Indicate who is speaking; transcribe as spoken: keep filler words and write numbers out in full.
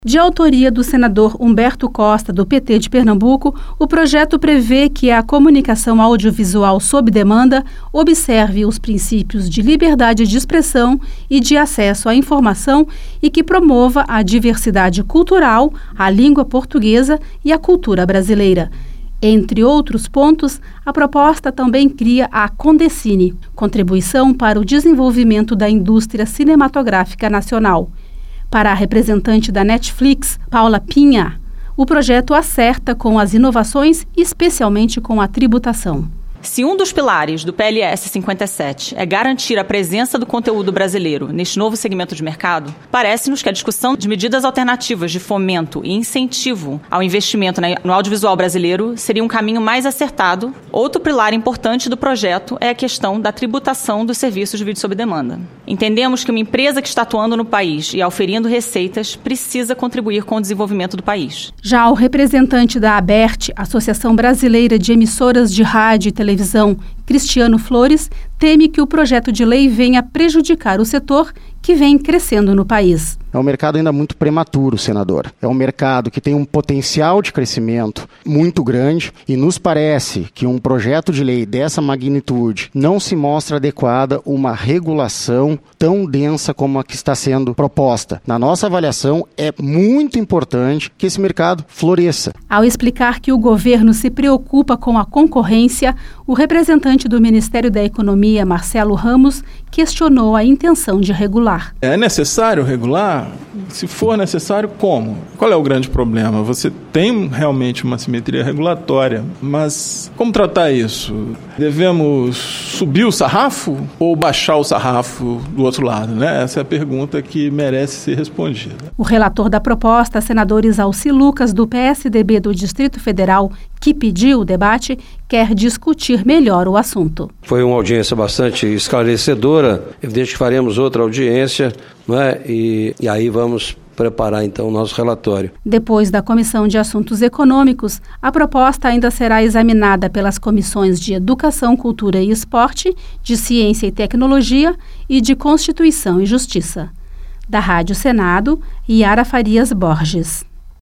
Speaker 1: De autoria do senador Humberto Costa, do P T de Pernambuco, o projeto prevê que a comunicação audiovisual sob demanda observe os princípios de liberdade de expressão e de acesso à informação e que promova a diversidade cultural, a língua portuguesa e a cultura brasileira. Entre outros pontos, a proposta também cria a Condecine, Contribuição para o Desenvolvimento da Indústria Cinematográfica Nacional. Para a representante da Netflix, Paula Pinha, o projeto acerta com as inovações, especialmente com a tributação.
Speaker 2: Se um dos pilares do P L S cinquenta e sete é garantir a presença do conteúdo brasileiro neste novo segmento de mercado, parece-nos que a discussão de medidas alternativas de fomento e incentivo ao investimento no audiovisual brasileiro seria um caminho mais acertado. Outro pilar importante do projeto é a questão da tributação dos serviços de vídeo sob demanda. Entendemos que uma empresa que está atuando no país e auferindo receitas precisa contribuir com o desenvolvimento do país.
Speaker 1: Já o representante da ABERT, Associação Brasileira de Emissoras de Rádio e Televisão, Televisão, Cristiano Flores, teme que o projeto de lei venha prejudicar o setor que vem crescendo no país.
Speaker 3: É um mercado ainda muito prematuro, senador. É um mercado que tem um potencial de crescimento muito grande e nos parece que um projeto de lei dessa magnitude não se mostra adequada uma regulação tão densa como a que está sendo proposta. Na nossa avaliação, é muito importante que esse mercado floresça.
Speaker 1: Ao explicar que o governo se preocupa com a concorrência, o representante do Ministério da Economia, Marcelo Ramos, questionou a intenção de regular.
Speaker 4: É necessário regular? Se for necessário, como? Qual é o grande problema? Você tem realmente uma simetria regulatória, mas como tratar isso? Devemos subir o sarrafo ou baixar o sarrafo do outro lado, né? Essa é a pergunta que merece ser respondida.
Speaker 1: O relator da proposta, senador Isalci Lucas, do P S D B do Distrito Federal, que pediu o debate, quer discutir melhor o assunto.
Speaker 5: Foi uma audiência bastante esclarecedora. Evidente que faremos outra audiência, não é? E, e aí vamos preparar então o nosso relatório.
Speaker 1: Depois da Comissão de Assuntos Econômicos, a proposta ainda será examinada pelas comissões de Educação, Cultura e Esporte, de Ciência e Tecnologia e de Constituição e Justiça. Da Rádio Senado, Yara Farias Borges.